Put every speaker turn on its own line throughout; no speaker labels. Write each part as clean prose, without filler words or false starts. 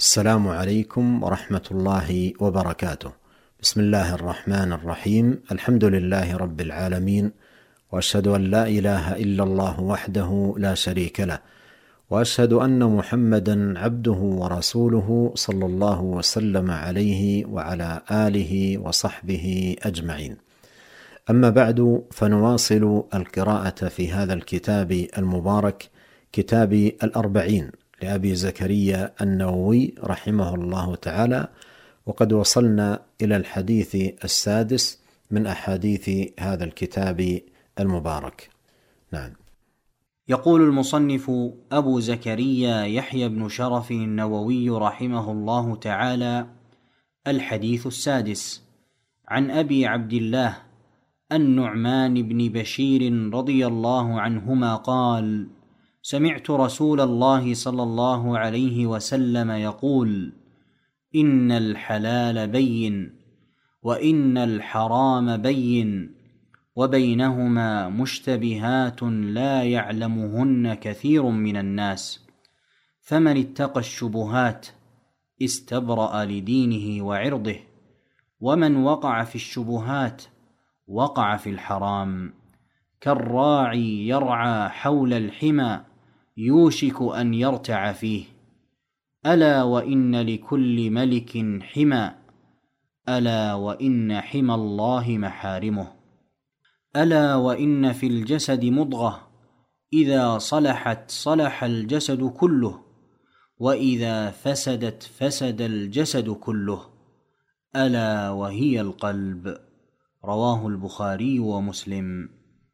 السلام عليكم ورحمة الله وبركاته. بسم الله الرحمن الرحيم. الحمد لله رب العالمين، وأشهد أن لا إله إلا الله وحده لا شريك له، وأشهد أن محمدا عبده ورسوله صلى الله وسلم عليه وعلى آله وصحبه أجمعين. أما بعد، فنواصل القراءة في هذا الكتاب المبارك، كتاب الأربعين لأبي زكريا النووي رحمه الله تعالى، وقد وصلنا إلى الحديث السادس من أحاديث هذا الكتاب المبارك. نعم.
يقول المصنف أبو زكريا يحيى بن شرف النووي رحمه الله تعالى: الحديث السادس. عن أبي عبد الله النعمان بن بشير رضي الله عنهما قال: سمعت رسول الله صلى الله عليه وسلم يقول: إن الحلال بين، وإن الحرام بين، وبينهما مشتبهات لا يعلمهن كثير من الناس، فمن اتقى الشبهات استبرأ لدينه وعرضه، ومن وقع في الشبهات وقع في الحرام، كالراعي يرعى حول الحمى يوشك أن يرتع فيه. ألا وإن لكل ملك حمى، ألا وإن حمى الله محارمه. ألا وإن في الجسد مضغة إذا صلحت صلح الجسد كله، وإذا فسدت فسد الجسد كله، ألا وهي القلب. رواه البخاري ومسلم.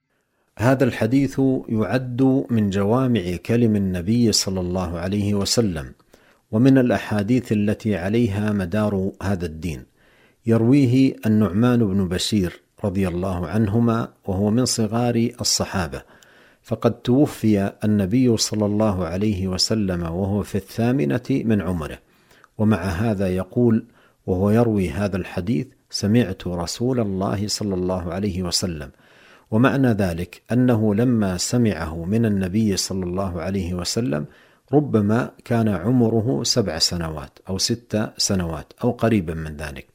هذا الحديث يعد من جوامع كلم النبي صلى الله عليه وسلم، ومن الأحاديث التي عليها مدار هذا الدين. يرويه النعمان بن بشير رضي الله عنهما، وهو من صغار الصحابة، فقد توفي النبي صلى الله عليه وسلم وهو في 8 من عمره، ومع هذا يقول وهو يروي هذا الحديث: سمعت رسول الله صلى الله عليه وسلم. ومعنى ذلك أنه لما سمعه من النبي صلى الله عليه وسلم ربما كان عمره 7 سنوات أو 6 سنوات أو قريبا من ذلك،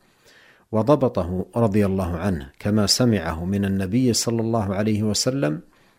وضبطه رضي الله عنه كما سمعه من النبي صلى الله عليه وسلم،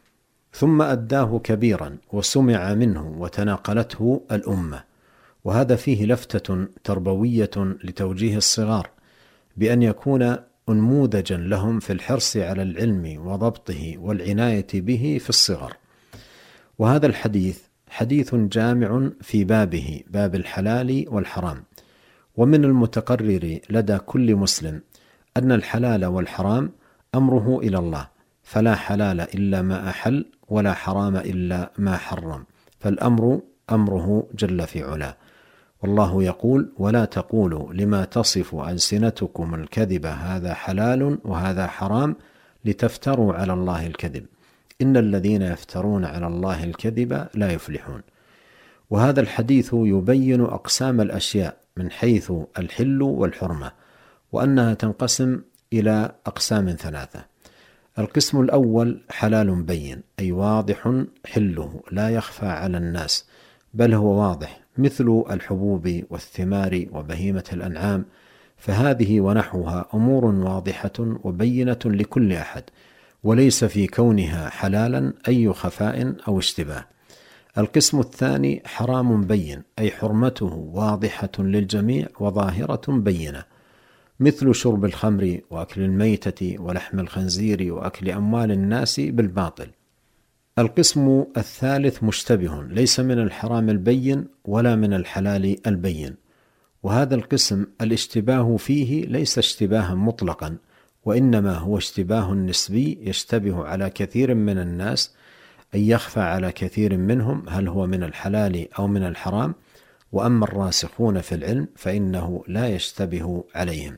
ثم أداه كبيرا وسمع منه وتناقلته الأمة. وهذا فيه لفتة تربوية لتوجيه الصغار، بأن يكون أنموذجا لهم في الحرص على العلم وضبطه والعناية به في الصغر. وهذا الحديث حديث جامع في بابه، باب الحلال والحرام. ومن المتقرر لدى كل مسلم أن الحلال والحرام أمره إلى الله، فلا حلال إلا ما أحل، ولا حرام إلا ما حرم، فالأمر أمره جل في علاه. والله يقول: ولا تقولوا لما تصف ألسنتكم الكذب هذا حلال وهذا حرام لتفتروا على الله الكذب، إن الذين يفترون على الله الكذب لا يفلحون. وهذا الحديث يبين أقسام الأشياء من حيث الحل والحرمة، وأنها تنقسم إلى أقسام 3. القسم الأول حلال بين، أي واضح حله لا يخفى على الناس، بل هو واضح، مثل الحبوب والثمار وبهيمة الأنعام، فهذه ونحوها أمور واضحة وبينة لكل أحد، وليس في كونها حلالا أي خفاء أو اشتباه. القسم الثاني حرام بين، أي حرمته واضحة للجميع وظاهرة بينة، مثل شرب الخمر وأكل الميتة ولحم الخنزير وأكل أموال الناس بالباطل. القسم الثالث مشتبه، ليس من الحرام البين ولا من الحلال البين، وهذا القسم الاشتباه فيه ليس اشتباها مطلقا، وإنما هو اشتباه نسبي يشتبه على كثير من الناس، أن يخفى على كثير منهم هل هو من الحلال أو من الحرام، وأما الراسخون في العلم فإنه لا يشتبه عليهم.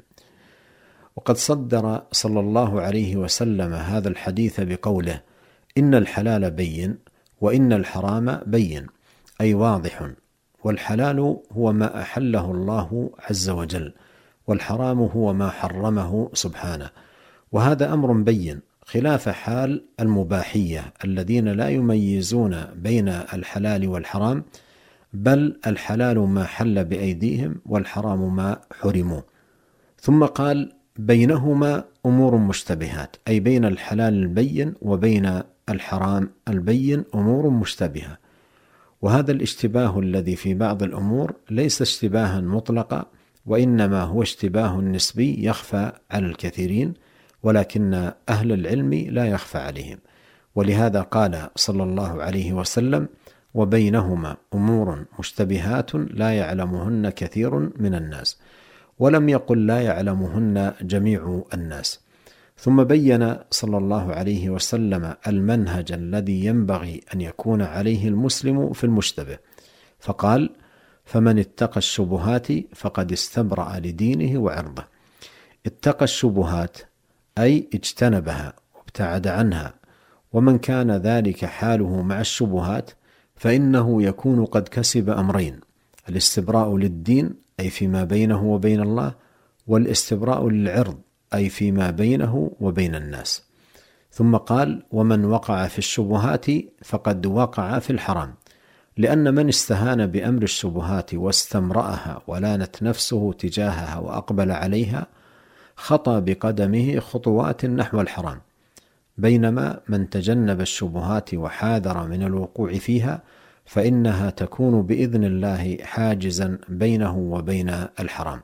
وقد صدر صلى الله عليه وسلم هذا الحديث بقوله: إن الحلال بين، وإن الحرام بين، أي واضح. والحلال هو ما أحله الله عز وجل، والحرام هو ما حرمه سبحانه، وهذا أمر بين، خلاف حال المباحية الذين لا يميزون بين الحلال والحرام، بل الحلال ما حل بأيديهم والحرام ما حرموه. ثم قال بينهما أمور مشتبهات، أي بين الحلال البين وبين الحرام البين أمور مشتبهة. وهذا الاشتباه الذي في بعض الأمور ليس اشتباها مطلقا، وإنما هو اشتباه نسبي يخفى على الكثيرين، ولكن أهل العلم لا يخفى عليهم. ولهذا قال صلى الله عليه وسلم وبينهما أمور مشتبهات لا يعلمهن كثير من الناس، ولم يقل لا يعلمهن جميع الناس. ثم بين صلى الله عليه وسلم المنهج الذي ينبغي أن يكون عليه المسلم في المشتبه، فقال فمن اتقى الشبهات فقد استبرأ لدينه وعرضه. اتقى الشبهات أي اجتنبها وابتعد عنها، ومن كان ذلك حاله مع الشبهات فإنه يكون قد كسب أمرين: الاستبراء للدين أي فيما بينه وبين الله، والاستبراء للعرض أي فيما بينه وبين الناس. ثم قال ومن وقع في الشبهات فقد وقع في الحرام، لأن من استهان بأمر الشبهات واستمرأها ولانت نفسه تجاهها وأقبل عليها خطى بقدمه خطوات نحو الحرام، بينما من تجنب الشبهات وحاذر من الوقوع فيها فإنها تكون بإذن الله حاجزا بينه وبين الحرام.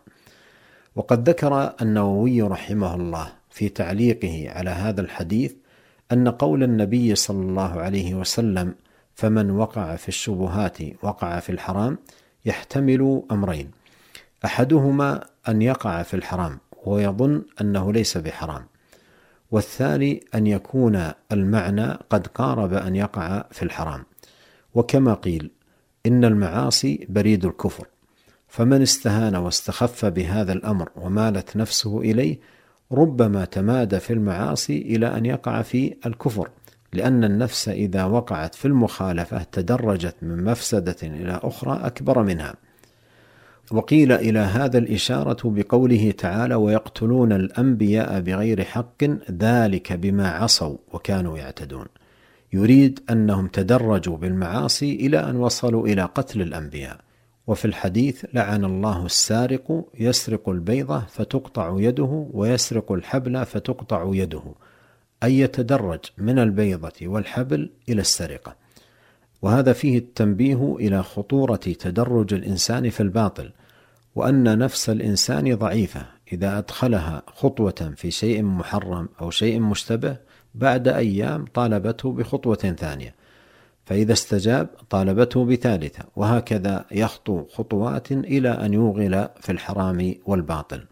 وقد ذكر النووي رحمه الله في تعليقه على هذا الحديث أن قول النبي صلى الله عليه وسلم فمن وقع في الشبهات وقع في الحرام يحتمل أمرين: أحدهما أن يقع في الحرام ويظن أنه ليس بحرام، والثاني أن يكون المعنى قد قارب أن يقع في الحرام. وكما قيل إن المعاصي بريد الكفر، فمن استهان واستخف بهذا الأمر ومالت نفسه إليه ربما تمادى في المعاصي إلى أن يقع في الكفر، لأن النفس إذا وقعت في المخالفة تدرجت من مفسدة إلى أخرى أكبر منها. وقيل إلى هذا الإشارة بقوله تعالى ويقتلون الأنبياء بغير حق ذلك بما عصوا وكانوا يعتدون، يريد أنهم تدرجوا بالمعاصي إلى أن وصلوا إلى قتل الأنبياء. وفي الحديث لعن الله السارق يسرق البيضة فتقطع يده ويسرق الحبل فتقطع يده، أي يتدرج من البيضة والحبل إلى السرقة. وهذا فيه التنبيه إلى خطورة تدرج الإنسان في الباطل، وأن نفس الإنسان ضعيفة إذا أدخلها خطوة في شيء محرم أو شيء مشتبه بعد أيام طالبته بخطوة ثانية، فإذا استجاب طالبته بثالثة، وهكذا يخطو خطوات إلى أن يوغل في الحرام والباطل.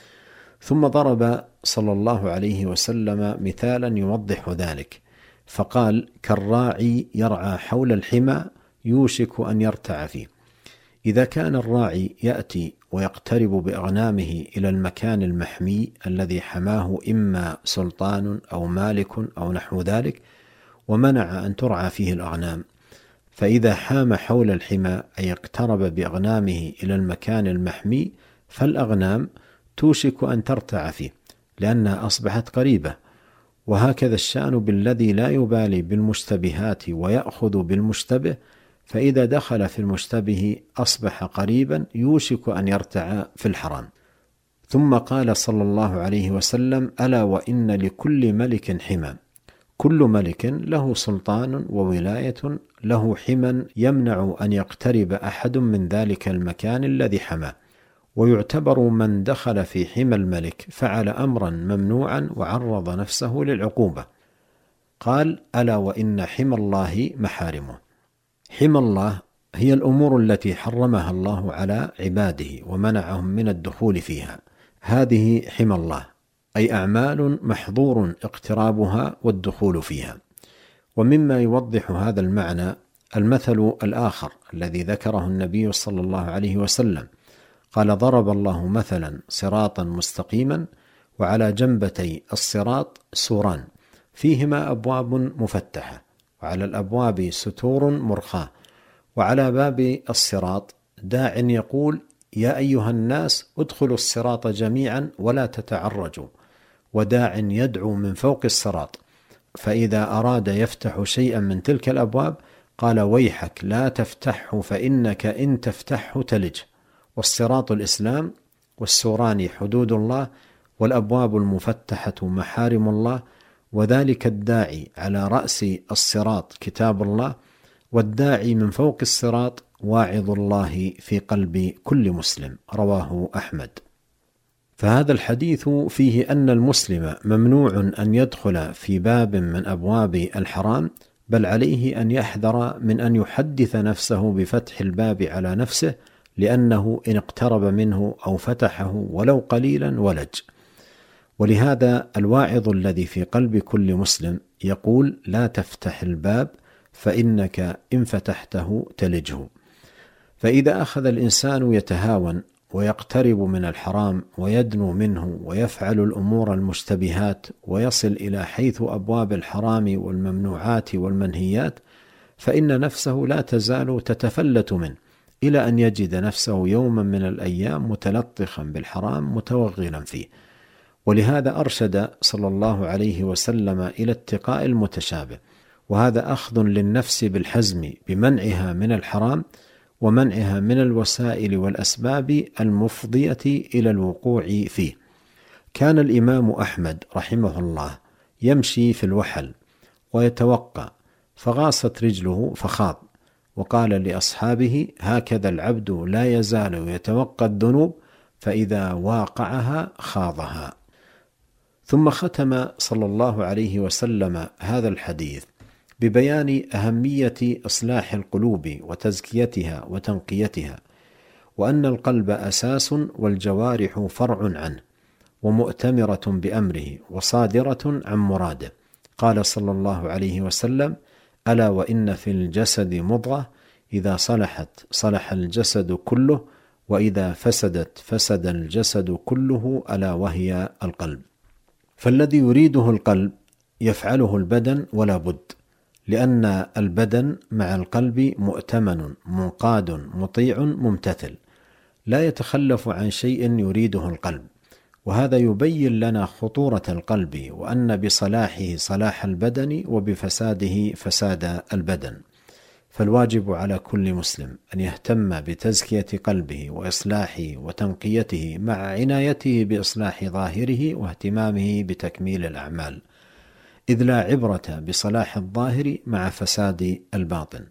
ثم ضرب صلى الله عليه وسلم مثالا يوضح ذلك، فقال كالراعي يرعى حول الحمى يوشك أن يرتع فيه. إذا كان الراعي يأتي ويقترب بأغنامه إلى المكان المحمي الذي حماه إما سلطان أو مالك أو نحو ذلك ومنع أن ترعى فيه الأغنام، فإذا حام حول الحمى أي اقترب بأغنامه إلى المكان المحمي فالأغنام توشك أن ترتع فيه لأنها أصبحت قريبة. وهكذا الشأن بالذي لا يبالي بالمشتبهات ويأخذ بالمشتبه، فإذا دخل في المشتبه أصبح قريبا يوشك أن يرتع في الحرام. ثم قال صلى الله عليه وسلم ألا وإن لكل ملك حمى، كل ملك له سلطان وولاية له حمى يمنع أن يقترب أحد من ذلك المكان الذي حماه، ويعتبر من دخل في حمى الملك فعل أمرا ممنوعا وعرض نفسه للعقوبة. قال ألا وإن حمى الله محارمه. حمى الله هي الأمور التي حرمها الله على عباده ومنعهم من الدخول فيها، هذه حمى الله، أي أعمال محظور اقترابها والدخول فيها. ومما يوضح هذا المعنى المثل الآخر الذي ذكره النبي صلى الله عليه وسلم، قال ضرب الله مثلا صراطا مستقيما وعلى جنبتي الصراط سوران فيهما أبواب مفتحة وعلى الأبواب ستور مرخاة، وعلى باب الصراط داع يقول يا أيها الناس ادخلوا الصراط جميعا ولا تتعرجوا، وداع يدعو من فوق الصراط، فإذا أراد يفتح شيئا من تلك الأبواب قال: ويحك لا تفتحه فإنك إن تفتحه تلجه. والصراط الإسلام، والسوران حدود الله، والأبواب المفتحة محارم الله، وذلك الداعي على رأس الصراط كتاب الله، والداعي من فوق الصراط واعظ الله في قلب كل مسلم. رواه أحمد. فهذا الحديث فيه أن المسلم ممنوع أن يدخل في باب من أبواب الحرام، بل عليه أن يحذر من أن يحدث نفسه بفتح الباب على نفسه، لأنه إن اقترب منه أو فتحه ولو قليلا ولج. ولهذا الواعظ الذي في قلب كل مسلم يقول: لا تفتح الباب فإنك إن فتحته تلجه. فإذا أخذ الإنسان يتهاون ويقترب من الحرام ويدنو منه ويفعل الأمور المشتبهات ويصل إلى حيث أبواب الحرام والممنوعات والمنهيات، فإن نفسه لا تزال تتفلت منه إلى أن يجد نفسه يوما من الأيام متلطخا بالحرام متوغلا فيه. ولهذا أرشد صلى الله عليه وسلم إلى اتقاء المتشابه، وهذا أخذ للنفس بالحزم بمنعها من الحرام ومنعها من الوسائل والأسباب المفضية إلى الوقوع فيه. كان الإمام أحمد رحمه الله يمشي في الوحل ويتوقى، فغاصت رجله فخاض، وقال لأصحابه: هكذا العبد لا يزال يتوقى الذنوب، فإذا واقعها خاضها. ثم ختم صلى الله عليه وسلم هذا الحديث ببيان أهمية إصلاح القلوب وتزكيتها وتنقيتها، وأن القلب أساس والجوارح فرع عنه، ومؤتمرة بأمره وصادرة عن مراده. قال صلى الله عليه وسلم: ألا وإن في الجسد مضغة إذا صلحت صلح الجسد كله، وإذا فسدت فسد الجسد كله، ألا وهي القلب. فالذي يريده القلب يفعله البدن ولا بد، لأن البدن مع القلب مؤتمن منقاد مطيع ممتثل، لا يتخلف عن شيء يريده القلب. وهذا يبين لنا خطورة القلب، وأن بصلاحه صلاح البدن وبفساده فساد البدن. فالواجب على كل مسلم أن يهتم بتزكية قلبه وإصلاحه وتنقيته، مع عنايته بإصلاح ظاهره واهتمامه بتكميل الأعمال، إذ لا عبرة بصلاح الظاهر مع فساد الباطن.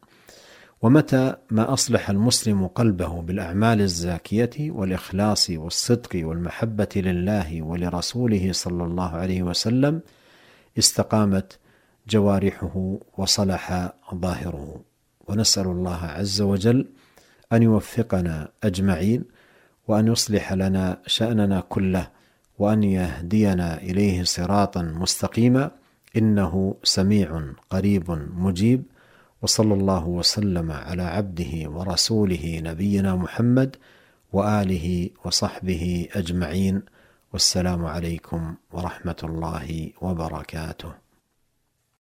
ومتى ما أصلح المسلم قلبه بالأعمال الزاكية والإخلاص والصدق والمحبة لله ولرسوله صلى الله عليه وسلم، استقامت جوارحه وصلح ظاهره. ونسأل الله عز وجل أن يوفقنا أجمعين، وأن يصلح لنا شأننا كله، وأن يهدينا إليه صراطا مستقيما، إنه سميع قريب مجيب. وصلى الله وسلم على عبده ورسوله نبينا محمد وآله وصحبه أجمعين، والسلام عليكم ورحمة الله وبركاته.